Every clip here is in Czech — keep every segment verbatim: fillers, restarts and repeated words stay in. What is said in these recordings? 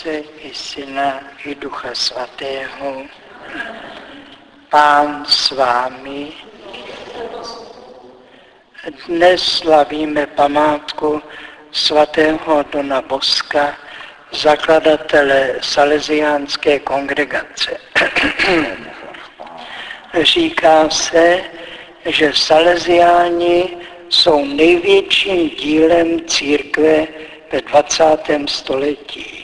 Otce i Syna i Ducha Svatého. Pán s vámi. Dnes slavíme památku svatého Dona Boska, zakladatele Salesiánské kongregace. Říká se, že Salesiáni jsou největším dílem církve ve dvacátém století.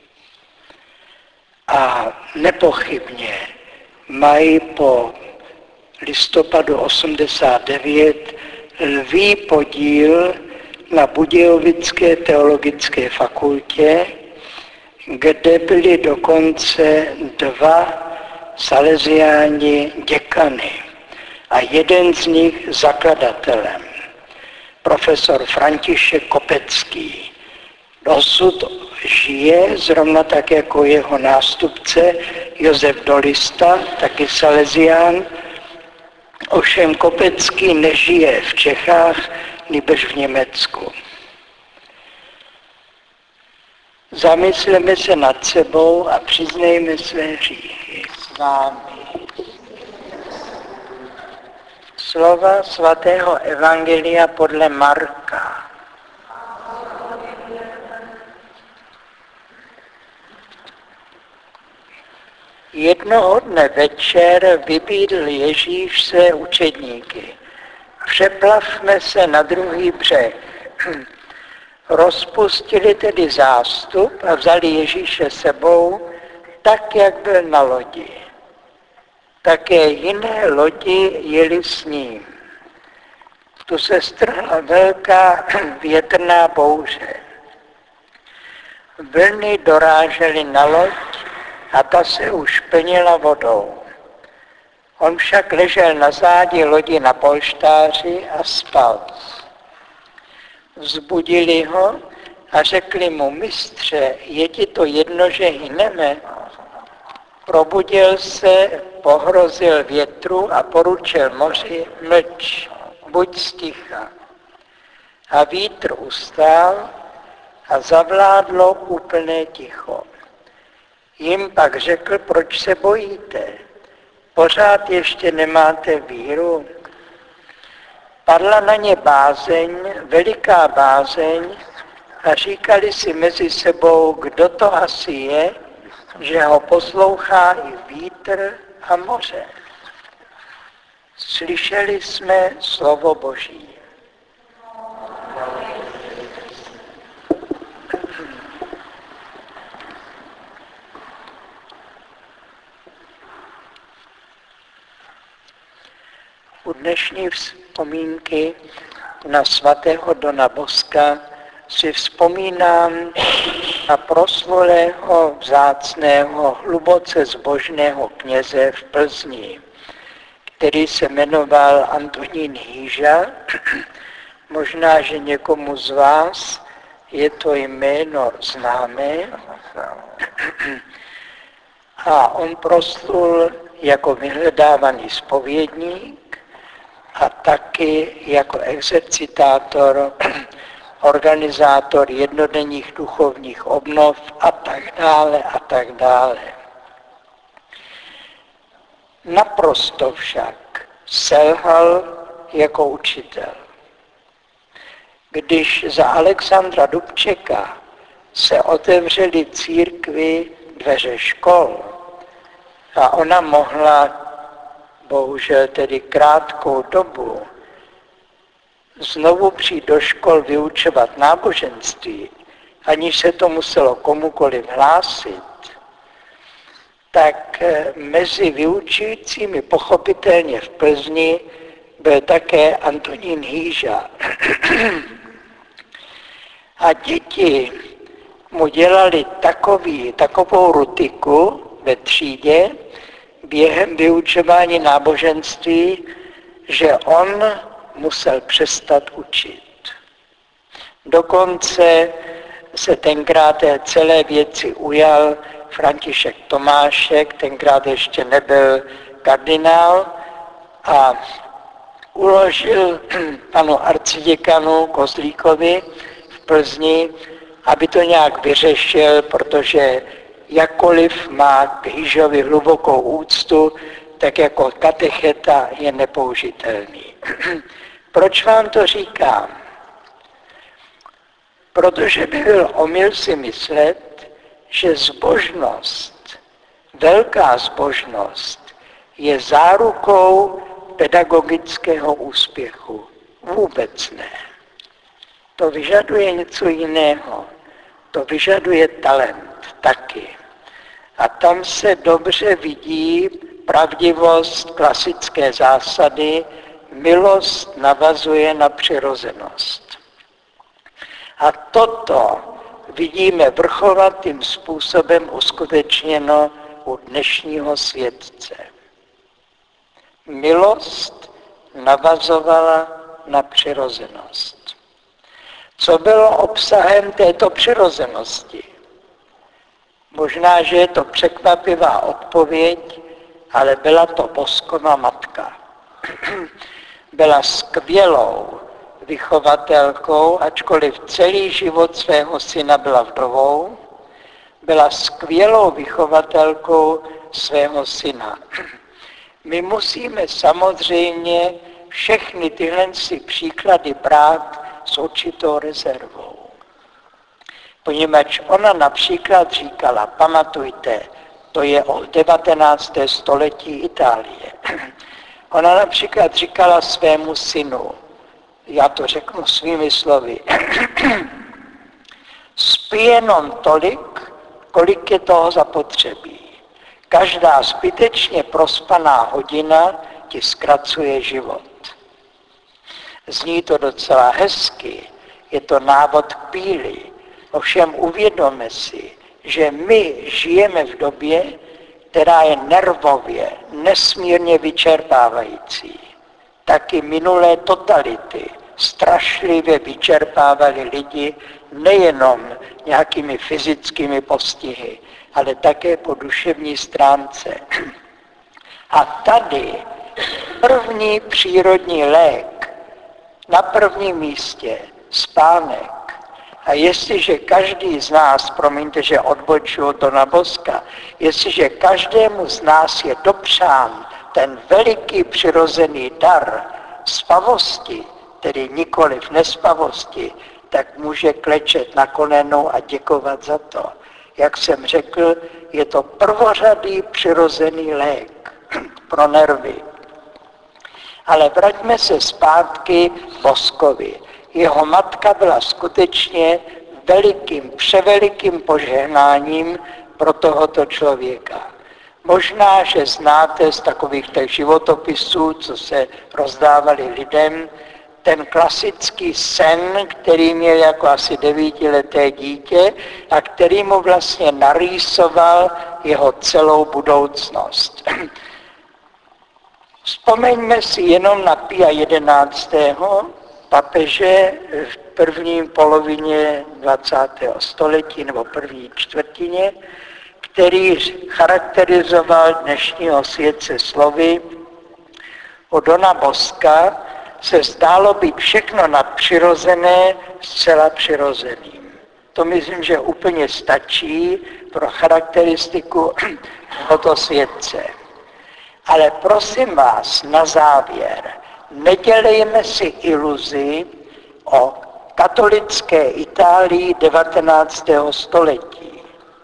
A nepochybně mají po listopadu osmdesát devět lví podíl na Budějovické teologické fakultě, kde byli dokonce dva salesiáni děkany a jeden z nich zakladatelem, profesor František Kopecký. Dosud žije, zrovna tak jako jeho nástupce Josef Dolista, taky salesián. Ovšem Kopecký nežije v Čechách, nýbrž v Německu. Zamysleme se nad sebou a přiznejme své hříchy s vámi. Slova svatého evangelia podle Marka. Jednoho dne večer vybídl Ježíš své učedníky. Přeplavme se na druhý břeh. Rozpustili tedy zástup a vzali Ježíše sebou, tak, jak byl na lodi. Také jiné lodi jeli s ním. Tu se strhla velká větrná bouře. Vlny dorážely na loď a ta se už plnila vodou. On však ležel na zádi lodi na polštáři a spal. Vzbudili ho a řekli mu: mistře, je ti to jedno, že hyneme? Probudil se, pohrozil větru a poručil moři: mlč, buď sticha. A vítr ustál a zavládlo úplné ticho. Jim pak řekl: proč se bojíte? Pořád ještě nemáte víru? Padla na ně bázeň, veliká bázeň, a říkali si mezi sebou, kdo to asi je, že ho poslouchá i vítr a moře. Slyšeli jsme slovo Boží. U dnešní vzpomínky na svatého Dona Boska si vzpomínám na proslulého, vzácného, hluboce zbožného kněze v Plzni, který se jmenoval Antonín Hýža. Možná, že někomu z vás je to jméno známé. A on proslul jako vyhledávaný zpovědník a taky jako exercitátor, organizátor jednodenních duchovních obnov a tak dále a tak dále. Naprosto však selhal jako učitel. Když za Alexandra Dubčeka se otevřely církvi dveře škol a ona mohla, bohužel tedy krátkou dobu, znovu přijít do škol vyučovat náboženství, aniž se to muselo komukoliv hlásit, tak mezi vyučujícími pochopitelně v Plzni byl také Antonín Hýža. A děti mu dělali takový, takovou rutiku ve třídě během vyučování náboženství, že on musel přestat učit. Dokonce se tenkrát té celé věci ujal František Tomášek, tenkrát ještě nebyl kardinál, a uložil panu arciděkanu Kozlíkovi v Plzni, aby to nějak vyřešil, protože jakkoliv má k Hyžovi hlubokou úctu, tak jako katecheta je nepoužitelný. Proč vám to říkám? Protože by byl omyl si myslet, že zbožnost, velká zbožnost, je zárukou pedagogického úspěchu. Vůbec ne. To vyžaduje něco jiného. To vyžaduje talent taky. A tam se dobře vidí pravdivost klasické zásady, milost navazuje na přirozenost. A toto vidíme vrchovatým způsobem uskutečněno u dnešního světce. Milost navazovala na přirozenost. Co bylo obsahem této přirozenosti? Možná, že je to překvapivá odpověď, ale byla to Boskova matka. Byla skvělou vychovatelkou, ačkoliv celý život svého syna byla vdovou, byla skvělou vychovatelkou svého syna. My musíme samozřejmě všechny tyhle si příklady brát s určitou rezervou. Poněvadž ona například říkala, pamatujte, to je o devatenácté století Itálie. Ona například říkala svému synu, já to řeknu svými slovy, spí jenom tolik, kolik je toho zapotřebí. Každá zbytečně prospaná hodina ti zkracuje život. Zní to docela hezky, je to návod k píli. Ovšem uvědomme si, že my žijeme v době, která je nervově, nesmírně vyčerpávající. Taky minulé totality strašlivě vyčerpávaly lidi nejenom nějakými fyzickými postihy, ale také po duševní stránce. A tady první přírodní lék, na prvním místě spánek. A jestliže každý z nás, promiňte, že odbočuju to na Boska, jestliže každému z nás je dopřán ten veliký přirozený dar spavosti, tedy nikoliv nespavosti, tak může klečet na kolenou a děkovat za to. Jak jsem řekl, je to prvořadý přirozený lék pro nervy. Ale vraťme se zpátky Boskovi. Jeho matka byla skutečně velikým, převelikým požehnáním pro tohoto člověka. Možná, že znáte z takových těch životopisů, co se rozdávali lidem, ten klasický sen, který měl jako asi devítileté dítě a který mu vlastně narýsoval jeho celou budoucnost. Vzpomeňme si jenom na Pia jedenáctého papeže v první polovině dvacátého století nebo první čtvrtině, který charakterizoval dnešního světce slovy, u Dona Boska se zdálo být všechno nadpřirozené zcela přirozeným. To myslím, že úplně stačí pro charakteristiku tohoto světce. Ale prosím vás na závěr, nedělejme si iluzi o katolické Itálii devatenáctého století.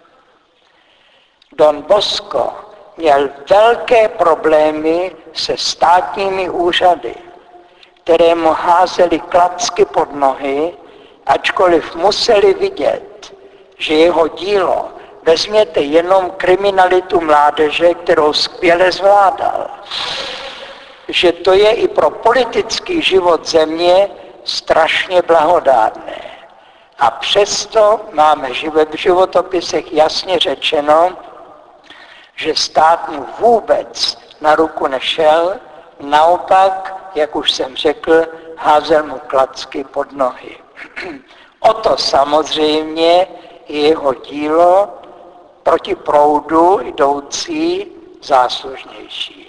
Don Bosco měl velké problémy se státními úřady, které mu házely klacky pod nohy, ačkoliv museli vidět, že jeho dílo, vezměte jenom kriminalitu mládeže, kterou skvěle zvládal, že to je i pro politický život země strašně blahodárné. A přesto máme v životopisech jasně řečeno, že stát mu vůbec na ruku nešel, naopak, jak už jsem řekl, házel mu klacky pod nohy. O to samozřejmě je jeho dílo proti proudu jdoucí záslužnější.